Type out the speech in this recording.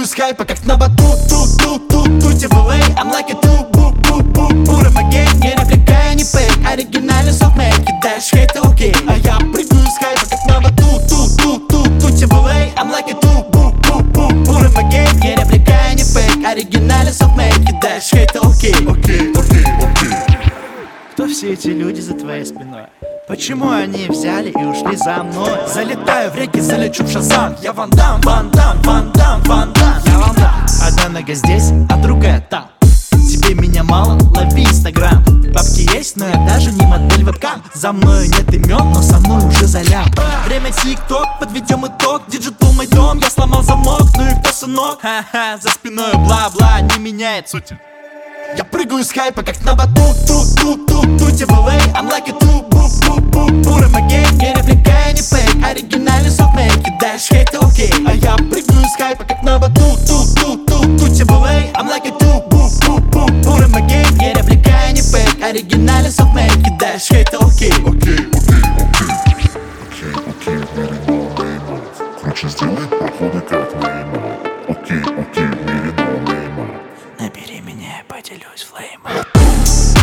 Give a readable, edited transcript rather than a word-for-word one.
с хайпа, как на бату, тути в LA. I'm like a Buddha Магей. Не реплика, не фейк, оригинальный софтмейк. Кидаешь хейт, окей, а я прыгаю с хайпа, как на бату, тути в LA. I'm like a Buddha Магей. Не реплика, не фейк, оригинальный софтмейк. Кидаешь хейт, окей. Кто все эти люди за твоей спиной? Почему они взяли и ушли за мной? Залетаю в реки, залечу в Шазам. Я Ван Дам, Ван Дам, Ван Дам, Ван Дам. Я Ван Дам. Одна нога здесь, а другая там. Тебе меня мало, лови инстаграм. Бабки есть, но я даже не модель вебкам. За мной нет имен, но со мной уже залям. Время тик-ток, подведем итог. Диджитал мой дом, я сломал замок. Ну и кто сынок? Ха-ха, за спиной бла-бла, не меняет сути. Я прыгаю с хайпа, как на бату, тути в LA. I'm like a Buddha Магей. Не реплика, не фейк, оригинальный софтмейк. Кидаешь хейт, окей, а я прыгаю с хайпа, как на бату, тути в LA. I'm like a Buddha Магей. Не реплика, не фейк, оригинальный софтмейк. Кидаешь хейт, окей. Короче, сделай походу как Неймар. Окей, мири, но Неймар. Набери меня, я поделюсь флеймом.